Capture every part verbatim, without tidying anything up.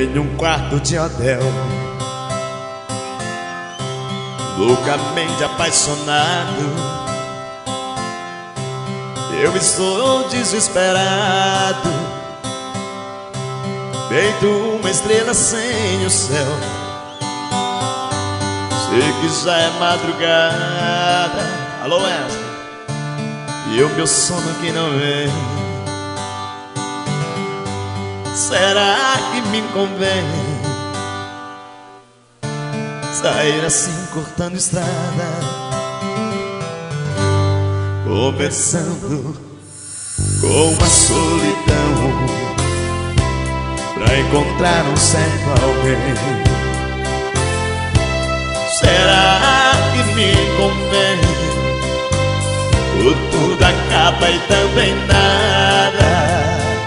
em um quarto de hotel, loucamente apaixonado. Eu estou desesperado, feito uma estrela sem o céu. Sei que já é madrugada. Alô, Wesley. E o meu sono que não vem. Será que me convém sair assim cortando estrada, conversando com a solidão, pra encontrar um certo alguém? Será que me convém? Ou tudo acaba e também nada?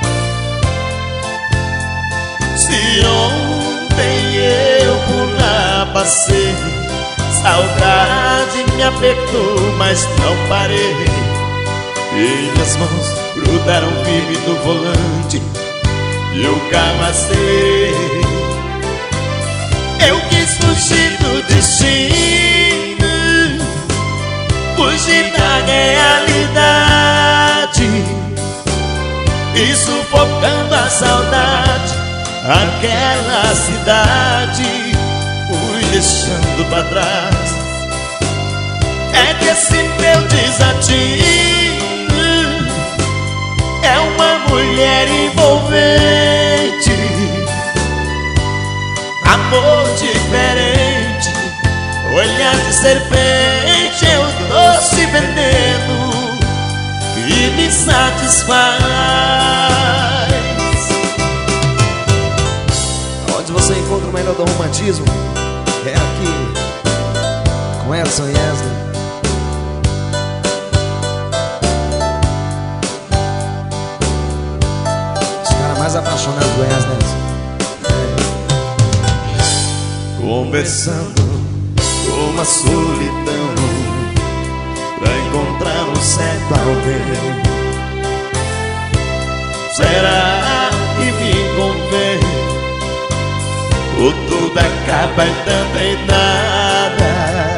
Se ontem eu por lá passei, saudade me apertou, mas não parei. E minhas mãos grudaram firme no volante e eu camacei. Eu quis fugir do destino, fugir da realidade, e sufocando a saudade, aquela cidade fui deixando pra trás. É que esse meu desatino é uma mulher envolvente, amor diferente, olhar de serpente, é o doce veneno que me satisfaz. Onde você encontra o melhor do romantismo é aqui com Edson e Wesley. Os caras mais apaixonados do Wesley. Conversando com a solidão, pra encontrar um certo alguém. Será que me convém? Ou tudo acaba e também nada?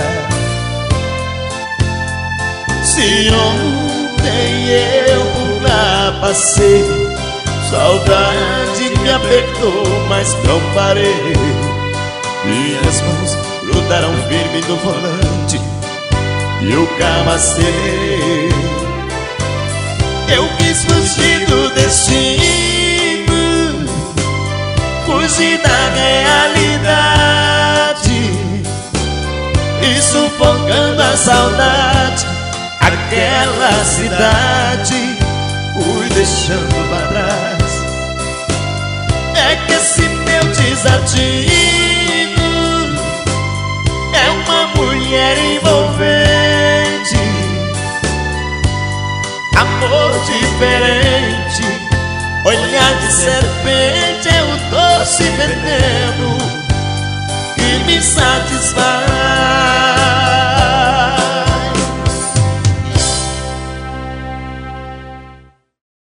Se ontem eu por lá passei, saudade me apertou, mas não parei. Minhas mãos grudaram firme no volante e eu camacei. Eu quis fugir do destino, fugir da realidade, e sufocando a saudade, aquela cidade fui deixando pra trás. É que esse meu desatino é uma mulher envolvente, amor diferente, olhar de serpente, é o doce veneno que me satisfaz.